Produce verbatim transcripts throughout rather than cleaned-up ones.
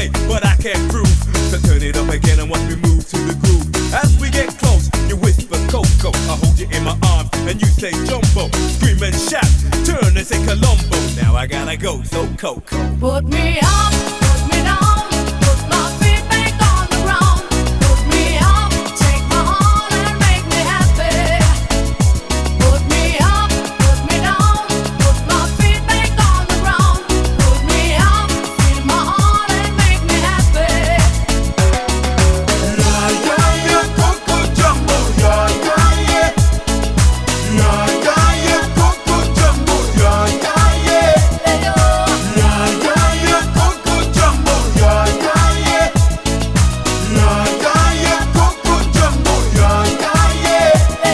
say, but I can't prove. So turn it up again and watch me move to the groove. As we get close, you whisper Coco. I hold you in my arms and you say Jumbo. Scream and shout, turn and say Colombo. Now I gotta go, so Coco. Put me up, put me down, put my feet back on the ground. Put me up, take my heart and make me happy. Put me up, put me down, put my feet back on the ground. Put me up, feel my heart and make me happy. Yeah, yeah, yeah, Coco Jumbo, yeah, yeah, yeah. Yeah, yeah, yeah, Coco Jumbo, yeah, yeah, yeah. Yeah, yeah, yeah, Coco Jumbo, yeah, yeah, yeah. Yeah, yeah, yeah, Coco Jumbo, yeah, yeah, yeah.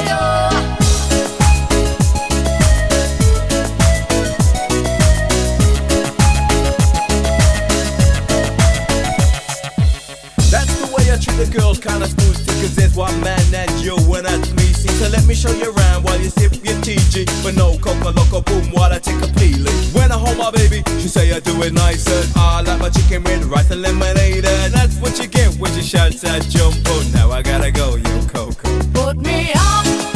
That's the way I treat the girls, kinda smooth. Cause there's one man and you and that's me. See, so let me show you around while you sip your T G. But no Coca Loco Boom while I take a peeling. When I hold my baby, she say I do it nicer. I like my chicken with rice and lemonade. And that's what you get when she shouts at Jumbo. Now I gotta go, yo Coco. Put me up.